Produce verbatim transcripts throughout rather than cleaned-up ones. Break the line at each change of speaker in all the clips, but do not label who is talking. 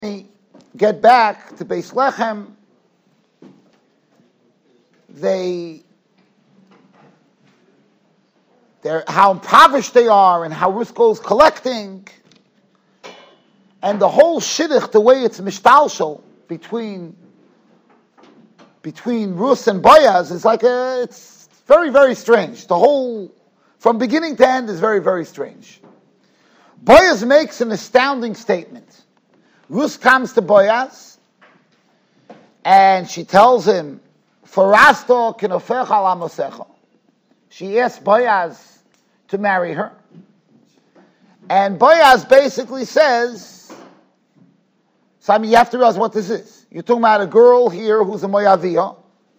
get back to Beis Lechem, they, they're, how impoverished they are and how Ruth goes collecting, and the whole shidduch, the way it's mishtalshel between between Ruth and Boaz is like a, it's very, very strange. The whole, from beginning to end, is very, very strange. Boaz makes an astounding statement. Ruth comes to Boaz, and she tells him, "Farasto kinofecha lamosecha." She asks Boaz to marry her. And Boaz basically says, so I mean, you have to realize what this is. You're talking about a girl here who's a Moyaviyah,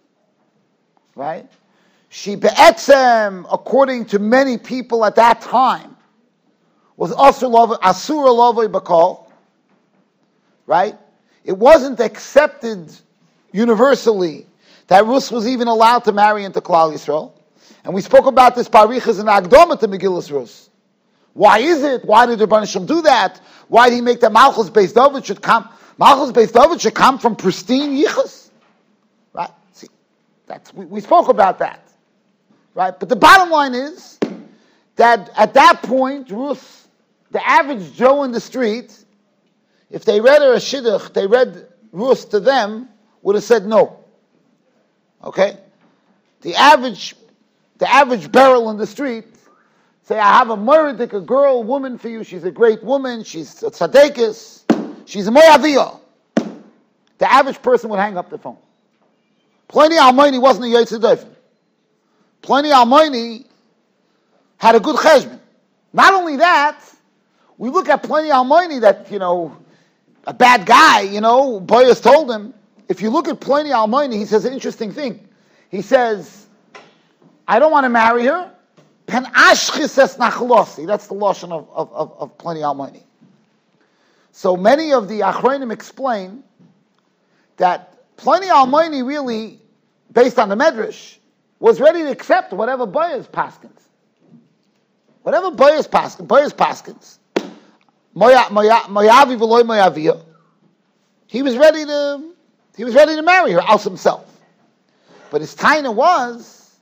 right? She be'etzem, according to many people at that time, was asur lovoi b'kol, right? It wasn't accepted universally that Ruth was even allowed to marry into Klal Yisrael. And we spoke about this parichas in Agdoma to Megillas Ruth. Why is it? Why did the Rebbeinu Shalom do that? Why did he make that Malchus Beis David should come? Malchus Beis David should come from pristine yichus, right? See, that's we, we spoke about that, right? But the bottom line is that at that point, Ruth, the average Joe in the street, if they read her a shidduch, they read Ruth to them, would have said no. Okay, the average, the average barrel in the street. Say, I have a murdik, a girl, a woman for you. She's a great woman. She's a tzadekis. She's a moyaviyah. The average person would hang up the phone. Pliny Almoini wasn't a Yotze Dofen. Pliny Almoini had a good cheshbon. Not only that, we look at Pliny Almoini that, you know, a bad guy, you know, Boyas told him. If you look at Pliny Almoini, he says an interesting thing. He says, I don't want to marry her. Pen ashchis es nachlosi. That's the lashon of, of, of, of Pliny Almoini. So many of the Achronim explain that Pliny Almoini really, based on the Medrash, was ready to accept whatever Boaz paskins. Whatever Boaz paskins, Boaz paskins. Moyavi v'loy moyaviyah. He was ready to, he was ready to marry her, aus himself. But his taina was,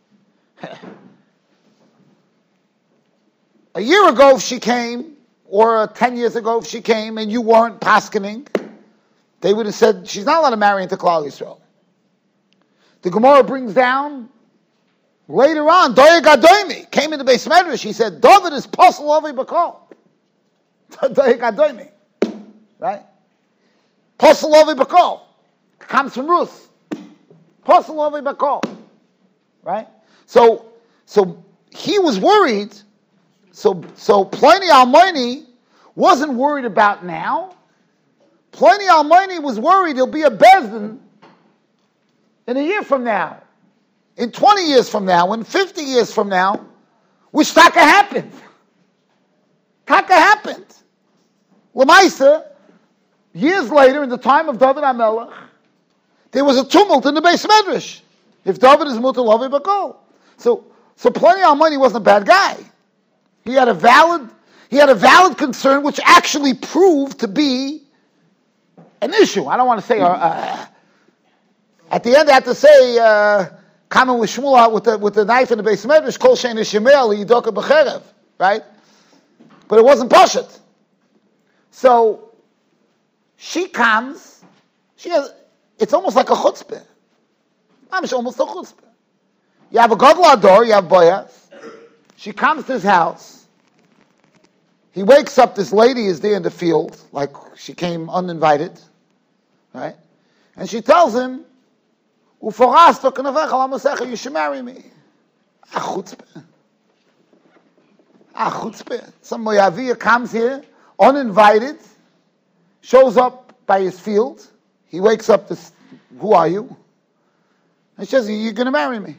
a year ago, if she came, or ten years ago, if she came, and you weren't paskening, they would have said she's not allowed to marry into Klal Yisrael. The Gemara brings down later on, Doeg Adoimi came into Beis Medrash. He said, David is posel ovi b'kol. Doeg Adoimi, right? Posel ovi b'kol comes from Ruth. Posel ovi b'kol, right? So, so he was worried. So, so Pliny Almoini wasn't worried about now. Pliny Almoini was worried he'll be a bezdin in a year from now, in twenty years from now, in fifty years from now, which taka happened. Taka happened. Lamaisa, years later, in the time of David HaMelech, there was a tumult in the Beis Medrash. If David is mutar lovei b'kol. So, so Pliny Almoini wasn't a bad guy. He had a valid, he had a valid concern, which actually proved to be an issue. I don't want to say. Uh, uh, at the end, I have to say, uh, coming with Shmuel with the with the knife in the Beis Medrash, Kol Shein Yishmael Yidoka B'cherev, right? But it wasn't Pashat. So she comes. She has. It's almost like a chutzpah. It's almost a chutzpah. You have a gadol ador. You have Boaz. She comes to his house. He wakes up, this lady is there in the field, like she came uninvited, right? And she tells him, you should marry me. Ah, chutzpah. Ah, chutzpah. Some Moyaviyah comes here, uninvited, shows up by his field. He wakes up, this, who are you? And she says, you're going to marry me.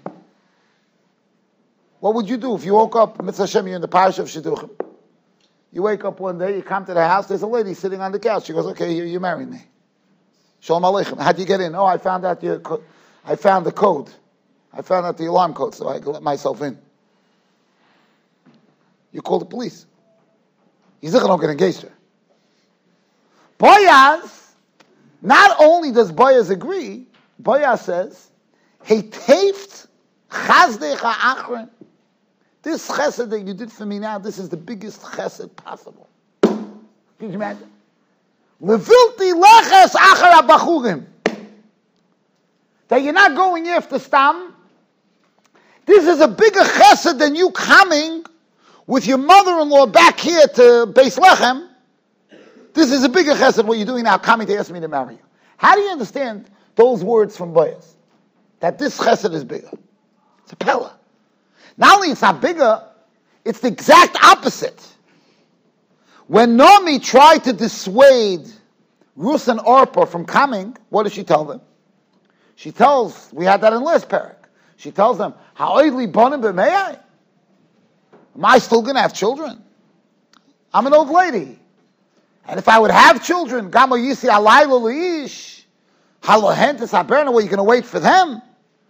What would you do if you woke up, Mitzvah Hashem, you're in the parish of Shidduchim? You wake up one day, you come to the house, there's a lady sitting on the couch. She goes, okay, you, you marry me. Shalom Aleichem. How'd you get in? Oh, I found out your, co- I found the code. I found out the alarm code, so I let myself in. You call the police. You don't get engaged her. Boaz Not only does Boaz agree, Boaz says, "Hey, teift chazdecha achron." This chesed that you did for me now, this is the biggest chesed possible. Can you imagine? Levilti leches achar habachurim. That you're not going after Stam. This is a bigger chesed than you coming with your mother-in-law back here to Beis Lechem. This is a bigger chesed what you're doing now, coming to ask me to marry you. How do you understand those words from Boaz? That this chesed is bigger. It's a pella. Not only it's not bigger, it's the exact opposite. When Naomi tried to dissuade Ruth and Orpah from coming, what does she tell them? She tells, we had that in last parak. She tells them, "Ha'oidli bonim b'mei? Am I still going to have children? I'm an old lady. And if I would have children, Gamo Yisi Alayla Luish, Halohentis Haberna, where you're going to wait for them?"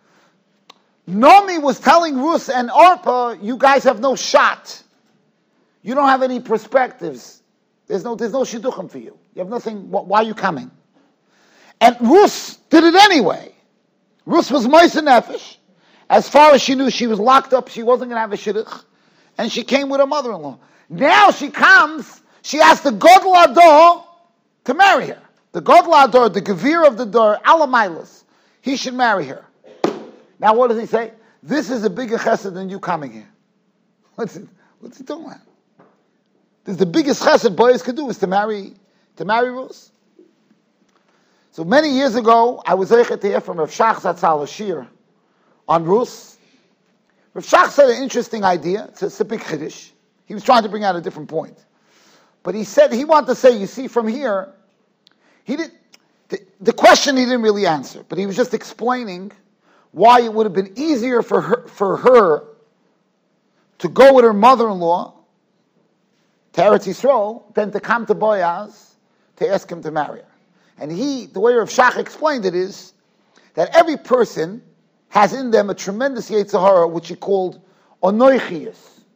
Naomi was telling Ruth and Orpah, you guys have no shot. You don't have any perspectives. There's no, there's no shidduchim for you. You have nothing. Why are you coming? And Ruth did it anyway. Ruth was Moisa Nefesh. As far as she knew, she was locked up. She wasn't going to have a shidduch. And she came with her mother-in-law. Now she comes. She asked the Godel Ador to marry her. The Godel Ador, the Gevir of the Dor, Alamailas. He should marry her. Now what does he say? This is a bigger chesed than you coming here. What's it, what's he talking about? This is the biggest chesed boys could do is to marry, to marry Ruth. So many years ago, I was zeichet to hear from Rav Shach Zatzal a shir on Ruth. Rav Shach said an interesting idea. It's a, it's a big chiddush. He was trying to bring out a different point. But he said, he wanted to say, you see, from here, he did the, the question he didn't really answer, but he was just explaining why it would have been easier for her, for her to go with her mother-in-law to Eretz Yisrael than to come to Boaz to ask him to marry her. And he, the way Rav Shach explained it is that every person has in them a tremendous Yetzer Hara, which he called Onoichius.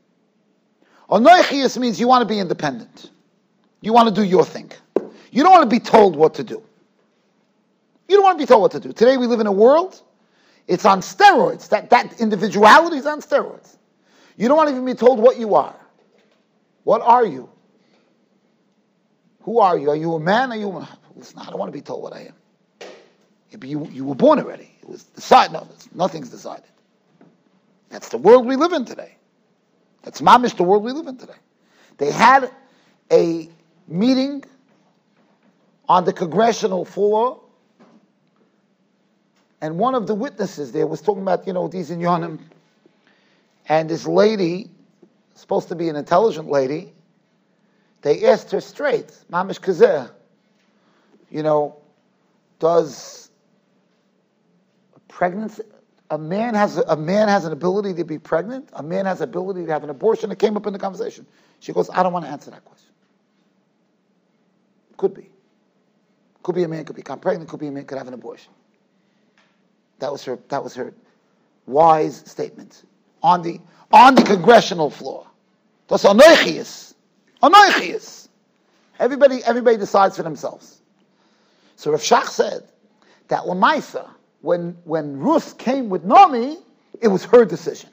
Onoichius means you want to be independent. You want to do your thing. You don't want to be told what to do. You don't want to be told what to do. Today we live in a world, it's on steroids. That, that individuality is on steroids. You don't want to even be told what you are. What are you? Who are you? Are you a man? Are you a woman? Listen, I don't want to be told what I am. Yeah, but you, you were born already. It was decided. No, nothing's decided. That's the world we live in today. That's mamish the world we live in today. They had a meeting on the congressional floor, and one of the witnesses there was talking about, you know, these inyanim, and this lady, supposed to be an intelligent lady, they asked her straight, mamish kazeh, you know, does pregnancy, a man has a man has an ability to be pregnant? A man has ability to have an abortion? It came up in the conversation. She goes, I don't want to answer that question. Could be. Could be a man could become pregnant, could be a man could have an abortion. That was her that was her wise statement on the on the congressional floor. That's anoichius. Anoichius. Everybody everybody decides for themselves. So Rav Shach said that Lamaisa, when when Ruth came with Naomi, it was her decision.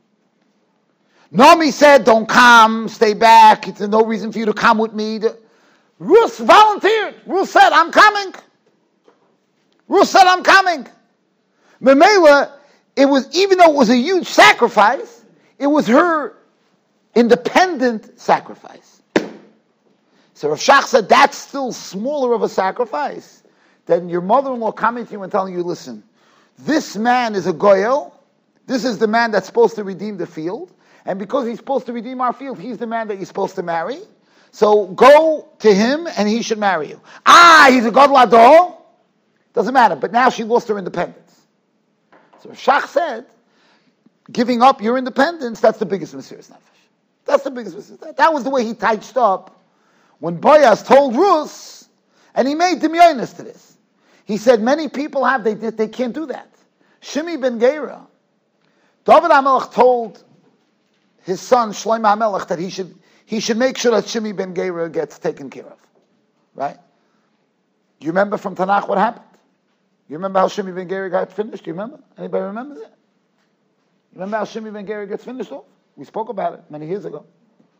Naomi said, don't come, stay back, it's no reason for you to come with me. Ruth volunteered. Ruth said, I'm coming. Ruth said, I'm coming. Memela, it was, even though it was a huge sacrifice, it was her independent sacrifice. So Rav Shach said, that's still smaller of a sacrifice than your mother-in-law coming to you and telling you, listen, this man is a goyel, this is the man that's supposed to redeem the field, and because he's supposed to redeem our field, he's the man that you're supposed to marry. So go to him and he should marry you. Ah, he's a god lador. Doesn't matter. But now she lost her independence. So Shach said, giving up your independence, that's the biggest Mesiras Nefesh. That's the biggest Mesiras Nefesh. That was the way he touched up when Boaz told Ruth, and he made Dimyonis to this. He said, many people have, they they can't do that. Shimi ben Gera, David HaMelech told his son Shlomo HaMelech that he should he should make sure that Shimi ben Gera gets taken care of, right? Do you remember from Tanakh what happened? You remember how Shimi ben Gera got finished? Do you remember? Anybody remember that? You remember how Shimi ben Gera gets finished off? We spoke about it many years ago.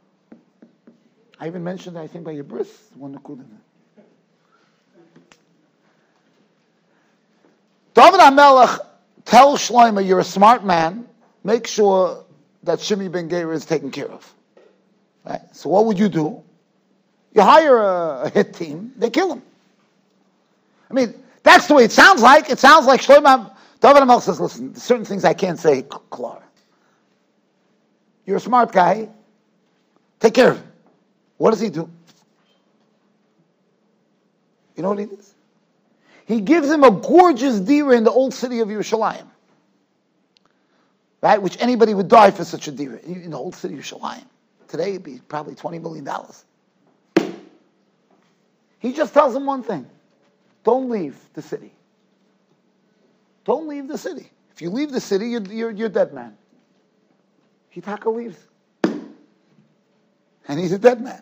I even mentioned, I think, by your bris, one Nakuda. David HaMelech tells Shlomo, you're a smart man, make sure that Shimi ben Gera is taken care of. Right? So what would you do? You hire a, a hit team, they kill him. I mean, that's the way it sounds like. It sounds like Shlomo, David HaMelech says, listen, there's certain things I can't say, Clara. You're a smart guy, take care of him. What does he do? You know what he does? He gives him a gorgeous dira in the old city of Yerushalayim. Right? Which anybody would die for such a dira in the old city of Yerushalayim. Today it'd be probably twenty million dollars. He just tells him one thing. Don't leave the city. Don't leave the city. If you leave the city, you're, you're, you're a dead man. Hitaka leaves. And he's a dead man.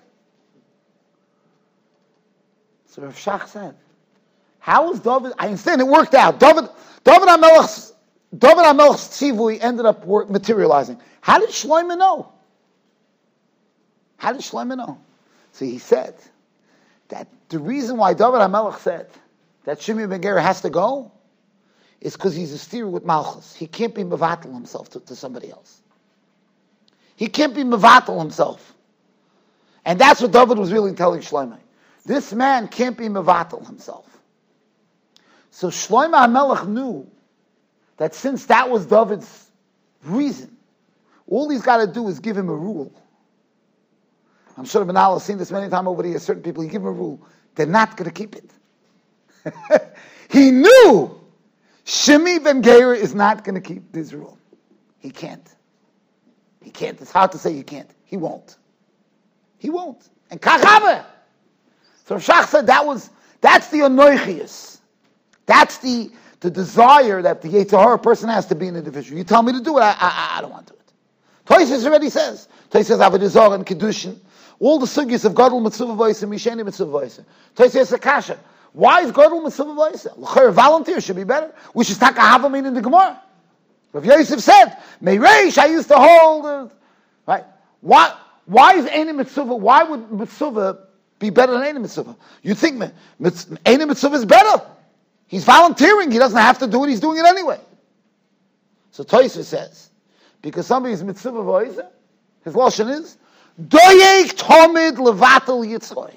So Rav Shach said, how is David, I understand it worked out. David, David HaMelech's, David HaMelech's tzivui ended up work, materializing. How did Shlomo know? How did Shlomo know? See, he said that the reason why David HaMelech said that Shimi ben Gera has to go is because he's a steer with Malchus. He can't be mevatel himself to, to somebody else. He can't be mevatel himself. And that's what David was really telling Shlomo. This man can't be mevatel himself. So Shlomo HaMelech knew that since that was David's reason, all he's got to do is give him a rule. I'm sure the Manal has seen this many times over the years. Certain people, you give them a rule, they're not going to keep it. He knew Shimi ben Gera is not going to keep this rule. He can't. He can't. It's hard to say he can't. He won't. He won't. And Kachabe. So Shach said that was, that's the anoichius. That's the, the desire that the Yetzer Hara person has to be an individual. You tell me to do it, I, I, I don't want to do it. Toysis already says. Toysis says, Avodah and Kedushin. All the sugyas of Gadol Mitzvah Vayse and Misheni Mitzvah Vayse. Toysis says, Akasha. Why is Gadol Mitzvah Vayse? L'chayr volunteer should be better. We should take a havamin in the Gemara. Rav Yosef said, Meireish, I used to hold, uh, right? Why, why is Eine Mitzvah, why would Mitzvah be better than Eine Mitzvah? You think Eine Mitzvah is better. He's volunteering. He doesn't have to do it. He's doing it anyway. So Toyser says, because somebody's Mitzvah Vayse, his lashon is, Doyek Tomid Levatel Yitzroy.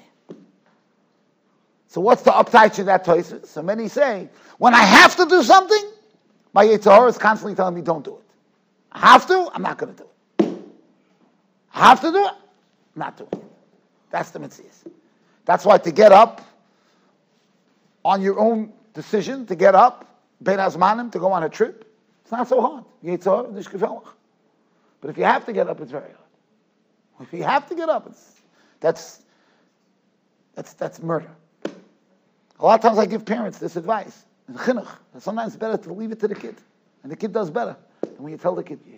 So what's the upside to that Toyser? So many say, when I have to do something, my Yetzer Hara is constantly telling me, don't do it. I have to, I'm not going to do it. I have to do it, I'm not doing it. That's the mitzvah. That's why to get up on your own decision, to get up, Ben Azmanim, to go on a trip, it's not so hard. Yetzer Hara, nicht gefällig. But if you have to get up, it's very hard. If you have to get up, it's, that's, that's, that's murder. A lot of times I give parents this advice. In chinuch, sometimes it's better to leave it to the kid. And the kid does better than when you tell the kid.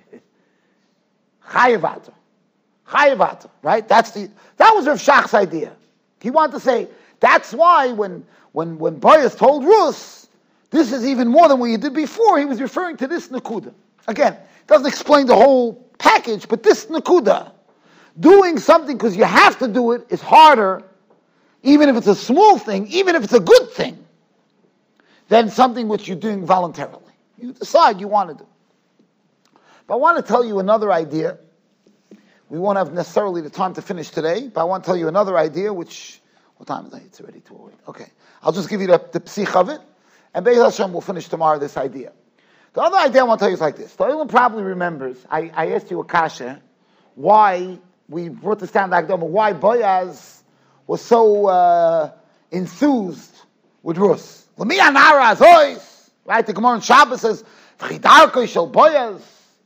Chayevater. Chayevater, right? That's the, that was Rav Shach's idea. He wanted to say, that's why when, when, when Boaz told Rus, this is even more than what you did before, he was referring to this Nakuda. Again, it doesn't explain the whole package, but this Nakuda, doing something because you have to do it is harder, even if it's a small thing, even if it's a good thing, than something which you're doing voluntarily. You decide you want to do. But I want to tell you another idea. We won't have necessarily the time to finish today, but I want to tell you another idea, which, what time is it? It's already two oh eight. Okay. I'll just give you the, the psich of it, and Be'ez Hashem will finish tomorrow this idea. The other idea I want to tell you is like this. The Olam probably remembers, I, I asked you, Akasha, why we brought this down to Akdama, why Boaz was so uh, enthused with Rus. L'mi anara azois, right? The Gemara in Shabbos says, "V'chidarko shel Boaz,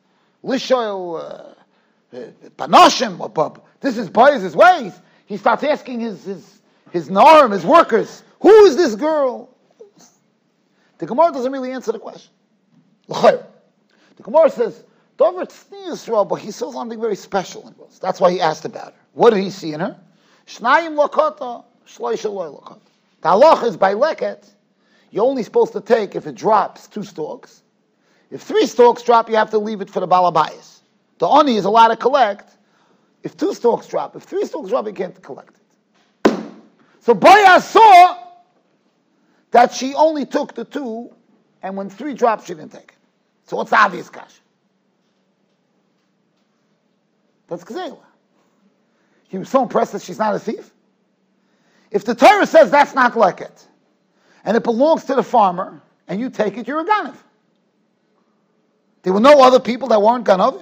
lishoel panoshim." This is Boaz's ways. He starts asking his his his norm, his workers, "Who is this girl?" The Gemara doesn't really answer the question. The Gemara says, "Dover tznius Yisrael," but he saw something very special in Rus. That's why he asked about her. What did he see in her? Shnayim lakata, shloisha loy lakata. The halacha is by leket, you're only supposed to take if it drops two stalks. If three stalks drop, you have to leave it for the balabayas. The oni is allowed to collect if two stalks drop. If three stalks drop, you can't collect it. So Boaz saw that she only took the two, and when three dropped, she didn't take it. So what's the obvious kasha? That's Gzela. He was so impressed that she's not a thief. If the Torah says that's not leket, and it belongs to the farmer, and you take it, you're a ganav. There were no other people that weren't ganav.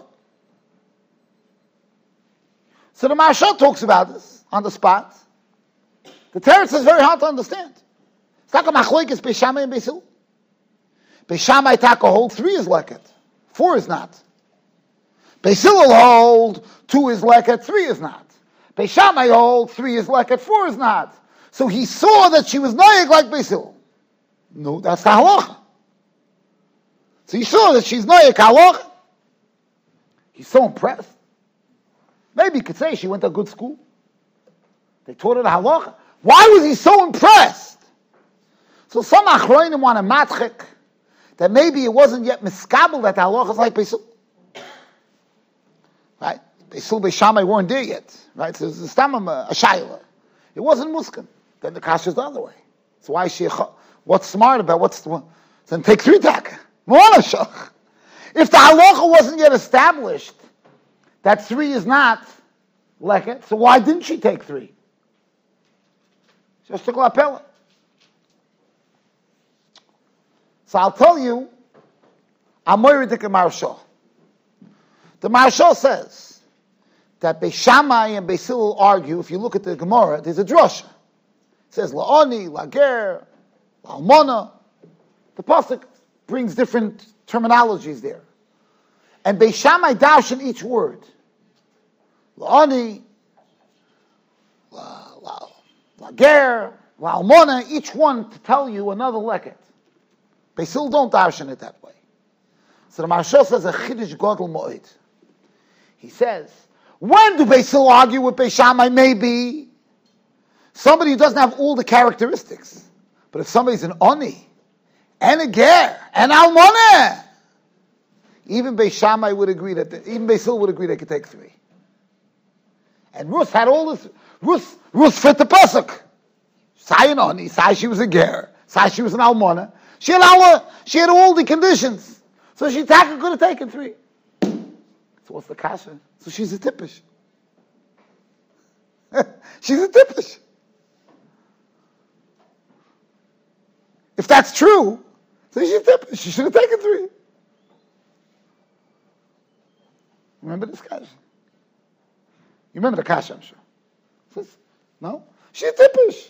So the Maharsha talks about this on the spot. The Torah is very hard to understand. It's like a machlokes Beis Shammai and Beis Hillel. Beis Shammai taka hold three is leket, four is not. Beis Hillel hold two is leket, three is not. Beis Shammai hold three is leket, four is not. So he saw that she was noyeg like Beis Hillel. No, that's the halacha. So he saw that she's noyeg halacha. He's so impressed. Maybe you could say she went to a good school. They taught her the halacha. Why was he so impressed? So some achronim want a matchik that maybe it wasn't yet miskabel that the halacha is like Beis Hillel. Right? Beis Hillel, Beis Shammai weren't there yet. Right? So it's a stamam, a shayla. It wasn't muskan. Then the kasha is the other way. So why is she, what's smart about, what's the one? Then take three taka. If the halacha wasn't yet established, that three is not leket, so why didn't she take three? Just took lapella. So I'll tell you, Amoyridik Maharsha. The Maharsha says that Beis Shammai and Beis Hillel argue. If you look at the Gemara, there's a drasha. It says la'oni, la'ger, la'almona. The pasuk brings different terminologies there, and Beis Shammai darshan each word. La'oni, la'ger, la'almona. Each one to tell you another leket. Beis Hillel don't darshan it that way. So the Maharsha says a chiddush gadol moed. He says, when do Beis Hillel argue with Beis Shammai? Maybe somebody who doesn't have all the characteristics. But if somebody's an oni, and a ger, and almoneh, even Beis Shammai would agree that, the, even Beis Hillel would agree they could take three. And Rus had all this, Rus, Rus fit the pasuk. Say an oni, say she was a ger, say she was an almoneh. She had all, she had all the conditions. So she taka could have taken three. So what's the kasha? So she's a tippish. She's a tippish. If that's true, so she's a tippish. She should have taken three. Remember this kasha? You remember the kasha, I'm sure. No? She's a tippish.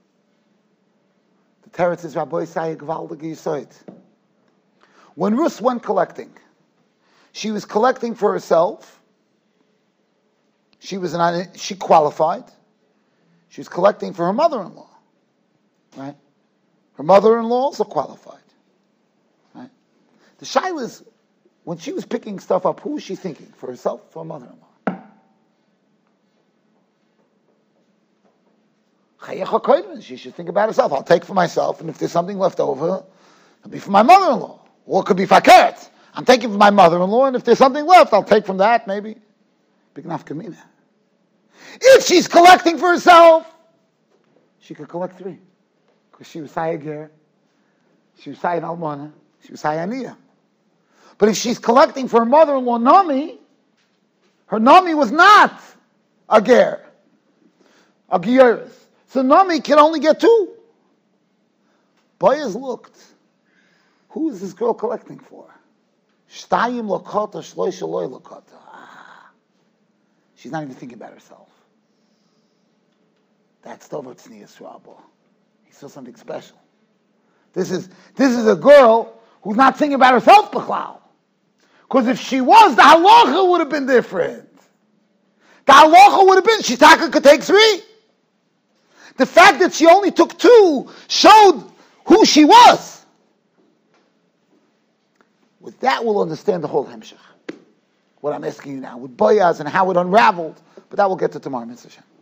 The Teretz is Rabbi Isai Gvaldig Yisoid. When Rus went collecting, she was collecting for herself. She was an, she qualified. She was collecting for her mother-in-law, right? Her mother-in-law also qualified, right? The shaila is, when she was picking stuff up, who was she thinking? For herself, for her mother-in-law? She should think about herself. I'll take for myself, and if there's something left over, it'll be for my mother-in-law. Or it could be fakert. I'm taking from my mother-in-law, and if there's something left, I'll take from that, maybe. Big enough kamina. If she's collecting for herself, she could collect three. Because she was Sayager, she was Sayyan Almana, she was Sayaniya. But if she's collecting for her mother-in-law, Nami, her Nami was not a ger, a gieris. So Nami can only get two. Boaz looked. Who is this girl collecting for? Shtayim lokota, shloisha loy lokota. She's not even thinking about herself. That's Dover Tznius Rabbo. He saw something special. This is this is a girl who's not thinking about herself, B'chlal. Because if she was, the halacha would have been different. The halacha would have been, Shitaka could take three. The fact that she only took two showed who she was. With that, we'll understand the whole Hemshech. What I'm asking you now, with Boaz and how it unraveled, but that we'll get to tomorrow, Mister Hashem.